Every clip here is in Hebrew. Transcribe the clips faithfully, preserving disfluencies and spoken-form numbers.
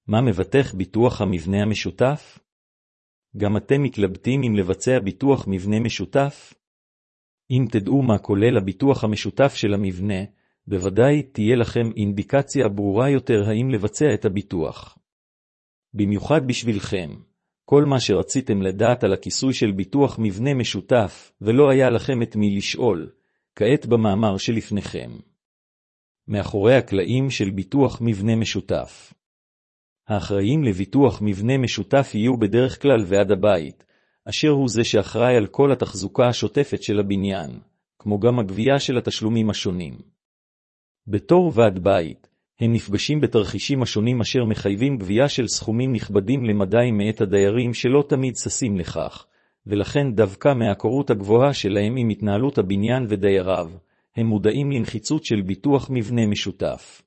מה מבטח ביטוח המבנה המשותף? גם אתם מתלבטים אם לבצע ביטוח מבנה משותף? אם תדעו מה כולל הביטוח המשותף של המבנה, בוודאי תהיה לכם אינדיקציה ברורה יותר האם לבצע את הביטוח. במיוחד בשבילכם, כל מה שרציתם לדעת על הכיסוי של ביטוח מבנה משותף, ולא היה לכם את מי לשאול, כעת במאמר שלפניכם. מאחורי הקלעים של ביטוח מבנה משותף. האחראים לביטוח מבנה משותף יהיו בדרך כלל ועד הבית, אשר הוא זה שאחראי על כל התחזוקה השוטפת של הבניין, כמו גם הגבייה של התשלומים השונים. בתור ועד בית, הם נפגשים בתרחישים השונים אשר מחייבים גבייה של סכומים נכבדים למדי מאת הדיירים שלא תמיד ששים לכך, ולכן דווקא מההיכרות הגבוהה שלהם עם התנהלות הבניין ודייריו, הם מודעים לנחיצות של ביטוח מבנה משותף.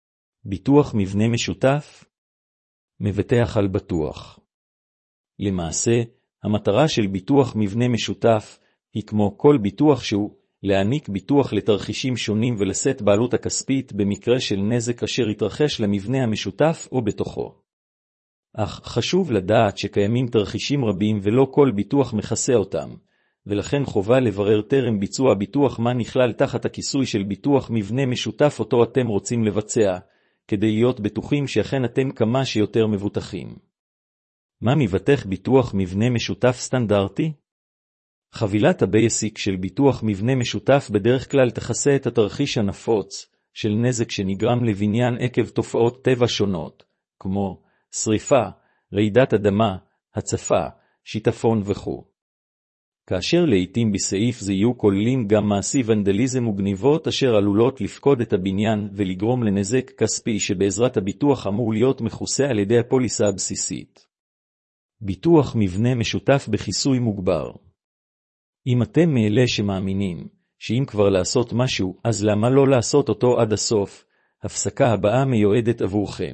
ביטוח מבנה משותף? מבטח על בטוח. למעשה, המטרה של ביטוח מבנה משותף היא כמו כל ביטוח שהוא, להעניק ביטוח לתרחישים שונים ולשאת בעלות הכספית במקרה של נזק אשר יתרחש למבנה המשותף או בתוכו. אך חשוב לדעת שקיימים תרחישים רבים ולא כל ביטוח מכסה אותם, ולכן חובה לברר טרם ביצוע ביטוח מה נכלל תחת הכיסוי של ביטוח מבנה משותף אותו אתם רוצים לבצע, כדי להיות בטוחים שאכן אתם כמה שיותר מבוטחים. מה מבטח ביטוח מבנה משותף סטנדרטי? חבילת הבייסיק של ביטוח מבנה משותף בדרך כלל תכסה את התרחיש הנפוץ של נזק שנגרם לבניין עקב תופעות טבע שונות, כמו שריפה, רעידת אדמה, הצפה, שיטפון וכו'. כאשר לעתים בסעיף זה יהיו כוללים גם מעשי ונדליזם וגניבות אשר עלולות לפקוד את הבניין ולגרום לנזק כספי שבעזרת הביטוח אמור להיות מכוסה על ידי הפוליסה הבסיסית. ביטוח מבנה משותף בכיסוי מוגבר. אם אתם מאלה שמאמינים שאם כבר לעשות משהו, אז למה לא לעשות אותו עד הסוף? הפסקה הבאה מיועדת עבורכם.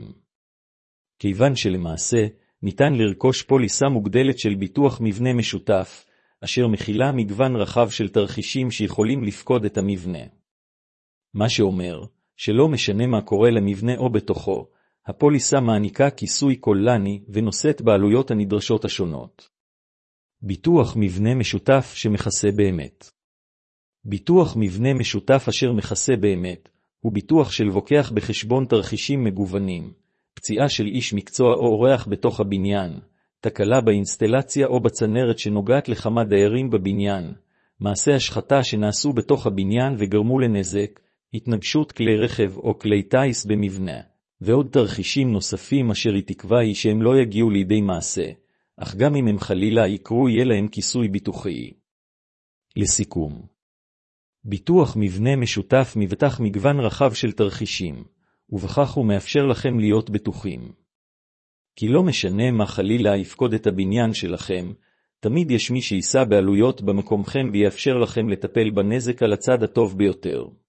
כיוון שלמעשה ניתן לרכוש פוליסה מוגדלת של ביטוח מבנה משותף, אשר מכילה מגוון רחב של תרחישים שיכולים לפקוד את המבנה. מה שאומר שלא משנה מה קורה למבנה או בתוכו, הפוליסה מעניקה כיסוי כוללני ונושאת בעלויות הנדרשות השונות. ביטוח מבנה משותף שמכסה באמת. ביטוח מבנה משותף אשר מכסה באמת, הוא ביטוח של לוקח בחשבון תרחישים מגוונים, פציעה של איש מקצוע או אורח בתוך הבניין, תקלה באינסטלציה או בצנרת שנוגעת לכמה דיירים בבניין, מעשה השחתה שנעשו בתוך הבניין וגרמו לנזק, התנגשות כלי רכב או כלי טייס במבנה, ועוד תרחישים נוספים אשר היא תקווה היא שהם לא יגיעו לידי מעשה, אך גם אם הם חלילה יקרו יהיה להם כיסוי ביטוחי. לסיכום, ביטוח מבנה משותף מבטח מגוון רחב של תרחישים, ובכך הוא מאפשר לכם להיות בטוחים. כי לא משנה מה חלילה יפקוד את הבניין שלכם, תמיד יש מי שישא בעלויות במקומכם ויאפשר לכם לטפל בנזק על הצד הטוב ביותר.